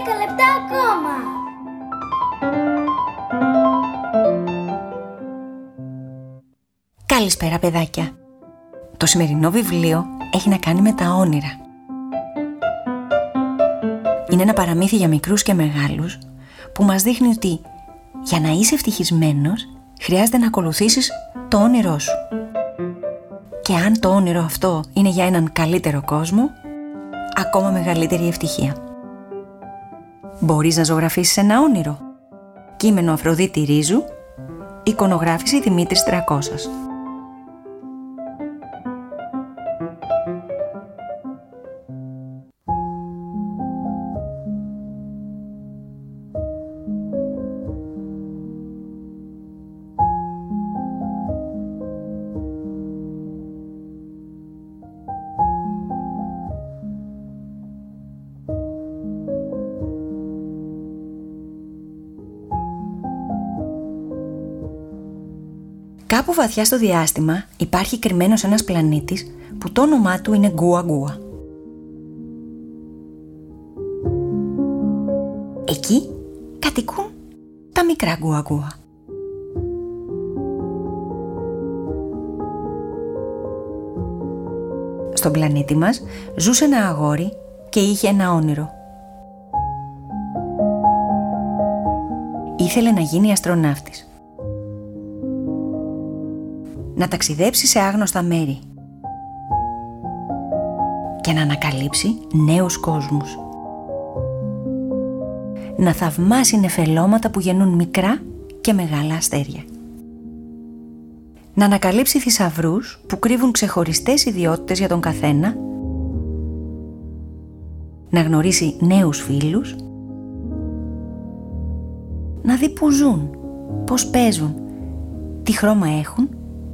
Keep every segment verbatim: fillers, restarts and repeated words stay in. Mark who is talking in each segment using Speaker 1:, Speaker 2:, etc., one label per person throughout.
Speaker 1: δέκα λεπτά ακόμα.
Speaker 2: Καλησπέρα παιδάκια. Το σημερινό βιβλίο έχει να κάνει με τα όνειρα. Είναι ένα παραμύθι για μικρούς και μεγάλους που μας δείχνει ότι για να είσαι ευτυχισμένος χρειάζεται να ακολουθήσεις το όνειρό σου. Και αν το όνειρο αυτό είναι για έναν καλύτερο κόσμο, ακόμα μεγαλύτερη ευτυχία. Μπορείς να ζωγραφίσεις ένα όνειρο. Κείμενο Αφροδίτη Ρίζου, εικονογράφηση Δημήτρης Τρακώσας. Κάπου βαθιά στο διάστημα υπάρχει κρυμμένος ένας πλανήτης που το όνομά του είναι Γκούα Γκούα. Εκεί κατοικούν τα μικρά Γκούα Γκούα. Στον πλανήτη μας ζούσε ένα αγόρι και είχε ένα όνειρο. Ήθελε να γίνει αστροναύτης. Να ταξιδέψει σε άγνωστα μέρη και να ανακαλύψει νέους κόσμους. Να θαυμάσει νεφελώματα που γεννούν μικρά και μεγάλα αστέρια. Να ανακαλύψει θησαυρούς που κρύβουν ξεχωριστές ιδιότητες για τον καθένα. Να γνωρίσει νέους φίλους. Να δει που ζουν, πώς παίζουν, τι χρώμα έχουν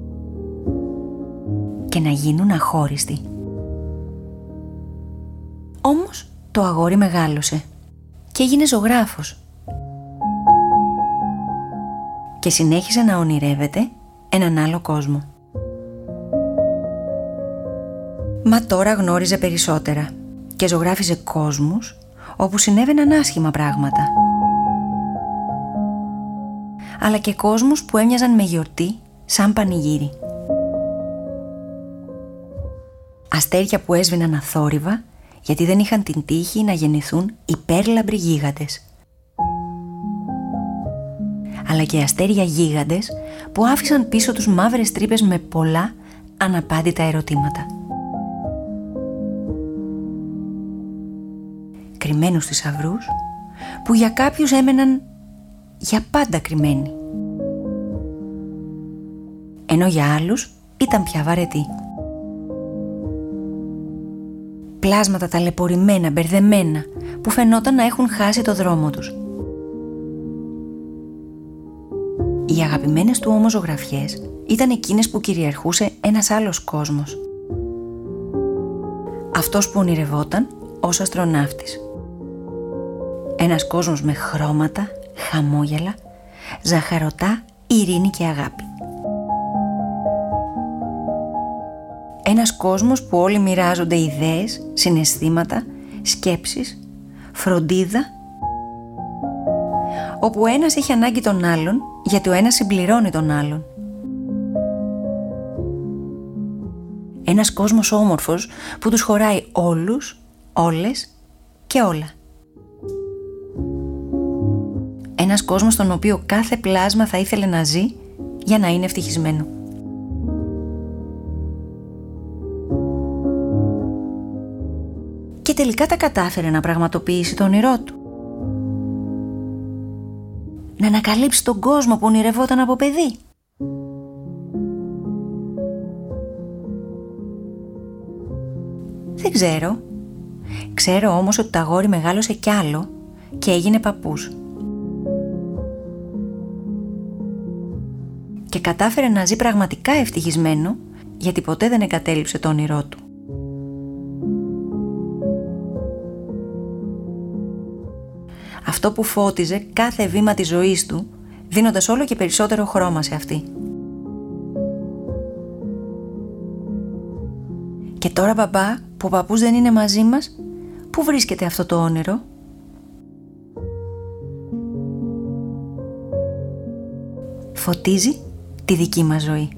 Speaker 2: και να γίνουν αχώριστοι. Όμως το αγόρι μεγάλωσε και έγινε ζωγράφος και συνέχισε να ονειρεύεται έναν άλλο κόσμο. Μα τώρα γνώριζε περισσότερα και ζωγράφιζε κόσμους όπου συνέβαιναν άσχημα πράγματα, αλλά και κόσμους που έμοιαζαν με γιορτή σαν πανηγύρι. Αστέρια που έσβηναν αθόρυβα γιατί δεν είχαν την τύχη να γεννηθούν υπέρλαμπροι γίγαντες. Αλλά και αστέρια γίγαντες που άφησαν πίσω τους μαύρες τρύπες με πολλά αναπάντητα ερωτήματα. Κρυμμένους θησαυρούς που για κάποιους έμεναν για πάντα κρυμμένοι, ενώ για άλλους ήταν πια βαρετοί. Πλάσματα ταλαιπωρημένα, μπερδεμένα, που φαινόταν να έχουν χάσει το δρόμο τους. Οι αγαπημένες του όμως ζωγραφιές ήταν εκείνες που κυριαρχούσε ένας άλλος κόσμος. Αυτός που ονειρευόταν ως αστροναύτης. Ένας κόσμος με χρώματα, χαμόγελα, ζαχαρωτά, ειρήνη και αγάπη. Ένας κόσμος που όλοι μοιράζονται ιδέες, συναισθήματα, σκέψεις, φροντίδα, όπου ο ένας έχει ανάγκη τον άλλον γιατί ο ένας συμπληρώνει τον άλλον. Ένας κόσμος όμορφος που τους χωράει όλους, όλες και όλα. Ένας κόσμος στον οποίο κάθε πλάσμα θα ήθελε να ζει για να είναι ευτυχισμένο. Και τελικά τα κατάφερε να πραγματοποιήσει το όνειρό του. Να ανακαλύψει τον κόσμο που ονειρευόταν από παιδί. Δεν ξέρω. Ξέρω όμως ότι το αγόρι μεγάλωσε κι άλλο και έγινε παππούς. Και κατάφερε να ζει πραγματικά ευτυχισμένο γιατί ποτέ δεν εγκατέλειψε το όνειρό του. Αυτό που φώτιζε κάθε βήμα της ζωής του, δίνοντας όλο και περισσότερο χρώμα σε αυτή. Και τώρα μπαμπά, που ο παππούς δεν είναι μαζί μας, πού βρίσκεται αυτό το όνειρο? φωτίζει τη δική μας ζωή.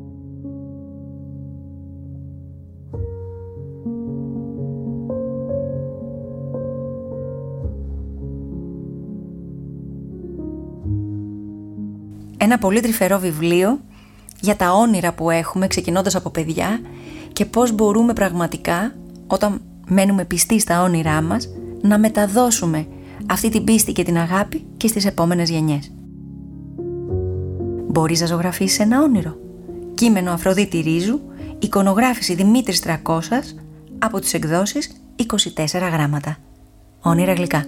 Speaker 2: Ένα πολύ τρυφερό βιβλίο για τα όνειρα που έχουμε ξεκινώντας από παιδιά και πώς μπορούμε πραγματικά, όταν μένουμε πιστοί στα όνειρά μας, να μεταδώσουμε αυτή την πίστη και την αγάπη και στις επόμενες γενιές. Μπορείς να ζωγραφίσεις ένα όνειρο. Κείμενο Αφροδίτη Ρίζου, εικονογράφηση Δημήτρης Τρακώσας, από τις εκδόσεις είκοσι τέσσερα γράμματα. Όνειρα γλυκά.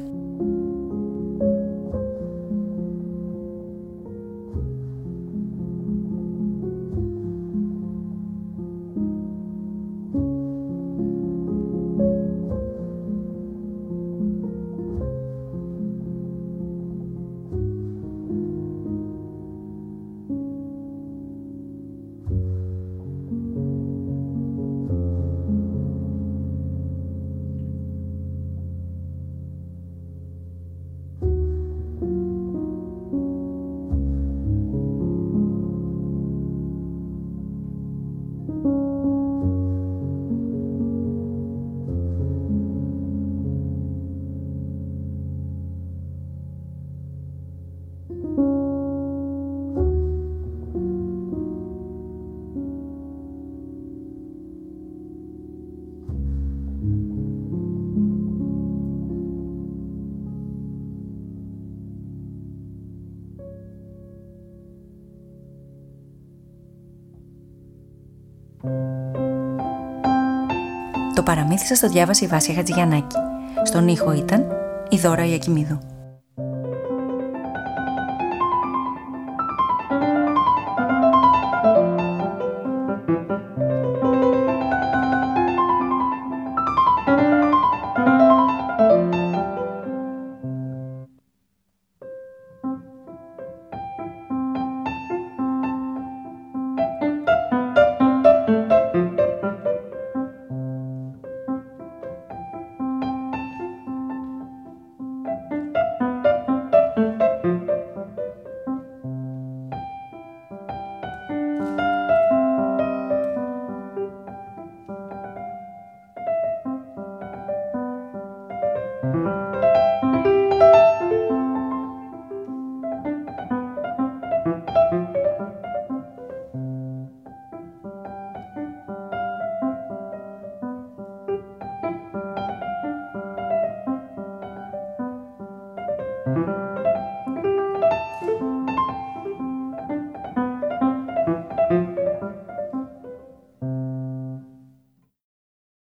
Speaker 2: Το παραμύθι σας το διάβασε η Βάσια Χατζηγιαννάκη. Στον ήχο ήταν η Δώρα Ιακημίδου. Thank you.